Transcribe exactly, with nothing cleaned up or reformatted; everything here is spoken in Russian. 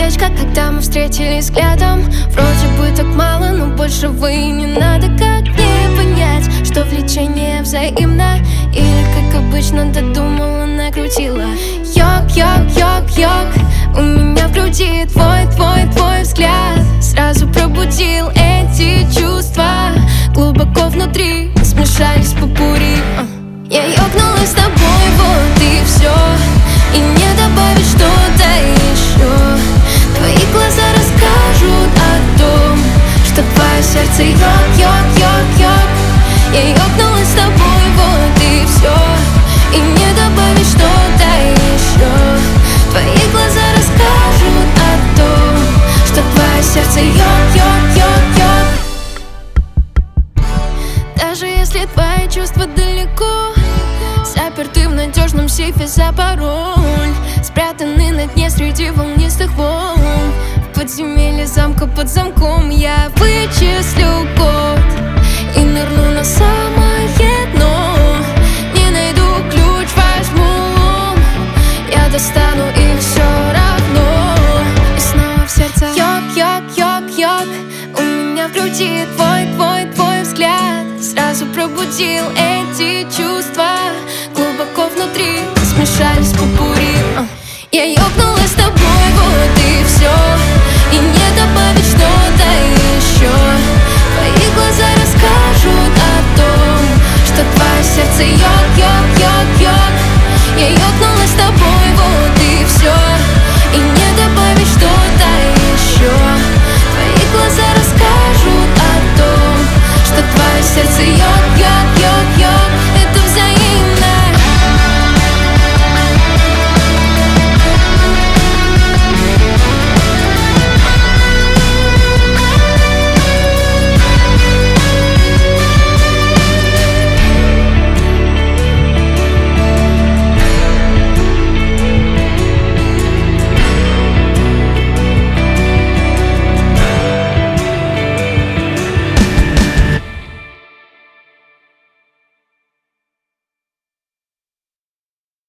Девочка, когда мы встретились взглядом, вроде бы так мало, но больше вы не надо. Как мне понять, что влечение взаимно? Или, как обычно, додумала, накрутила? Йог, йог, йог, йог, у меня в груди твой, твой, твой взгляд сразу пробудил эти чувства. Глубоко внутри смешались попурри. Я ёкнулась с тобой, вот и все, и не добавить что-то еще. Твои глаза расскажут о том, что твое сердце йог, йог, йог, йог. Я ёкнулась с тобой, вот и все, и не добавить что-то еще. Твои глаза расскажут о том, что твое сердце йог, йог, йог, йог. Даже если твои чувства далеко, заперты в надежном сейфе за пароль, спрятаны на дне среди волнистых волн. В подземелье замка под замком я вычислю код и нырну на самое дно. Не найду ключ, возьму, я достану их все равно. И снова в сердце йог, йог, йог, йог. У меня в груди твой, твой, твой взгляд сразу пробудил эти чувства. Глубоко внутри смешались попурри. Я ёкнулась с тобой, вот и все,